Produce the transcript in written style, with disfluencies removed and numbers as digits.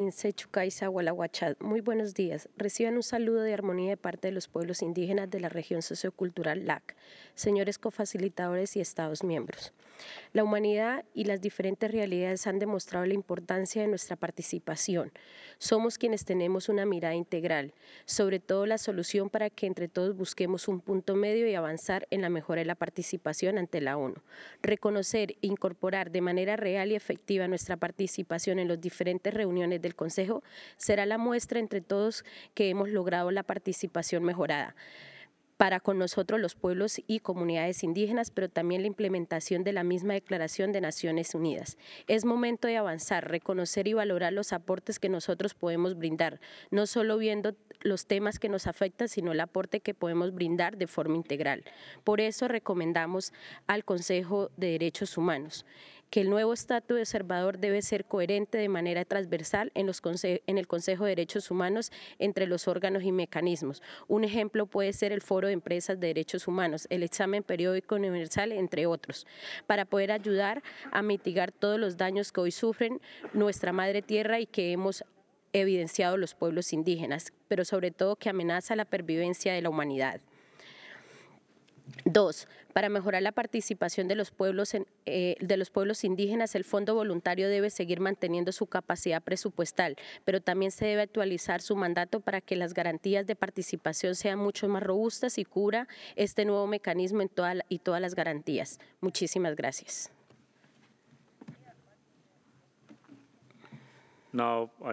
Minse Chucaiza, Gualaguachad. Muy buenos días. Reciban un saludo de armonía de parte de los pueblos indígenas de la región sociocultural LAC, señores cofacilitadores y Estados miembros. La humanidad y las diferentes realidades han demostrado la importancia de nuestra participación. Somos quienes tenemos una mirada integral, sobre todo la solución para que entre todos busquemos un punto medio y avanzar en la mejora de la participación ante la ONU. Reconocer e incorporar de manera real y efectiva nuestra participación en las diferentes reuniones del Consejo será la muestra entre todos que hemos logrado la participación mejorada para con nosotros los pueblos y comunidades indígenas, pero también la implementación de la misma Declaración de Naciones Unidas. Es momento de avanzar, reconocer y valorar los aportes que nosotros podemos brindar, no solo viendo los temas que nos afectan, sino el aporte que podemos brindar de forma integral. Por eso recomendamos al Consejo de Derechos Humanos que el nuevo estatus de observador debe ser coherente de manera transversal en el Consejo de Derechos Humanos entre los órganos y mecanismos. Un ejemplo puede ser el Foro de Empresas de Derechos Humanos, el examen periódico universal, entre otros, para poder ayudar a mitigar todos los daños que hoy sufren nuestra madre tierra y que hemos evidenciado los pueblos indígenas, pero sobre todo que amenaza la pervivencia de la humanidad. 2. Para mejorar la participación de los pueblos indígenas, el Fondo Voluntario debe seguir manteniendo su capacidad presupuestal, pero también se debe actualizar su mandato para que las garantías de participación sean mucho más robustas y cubra este nuevo mecanismo en todas las garantías. Muchísimas gracias. Now,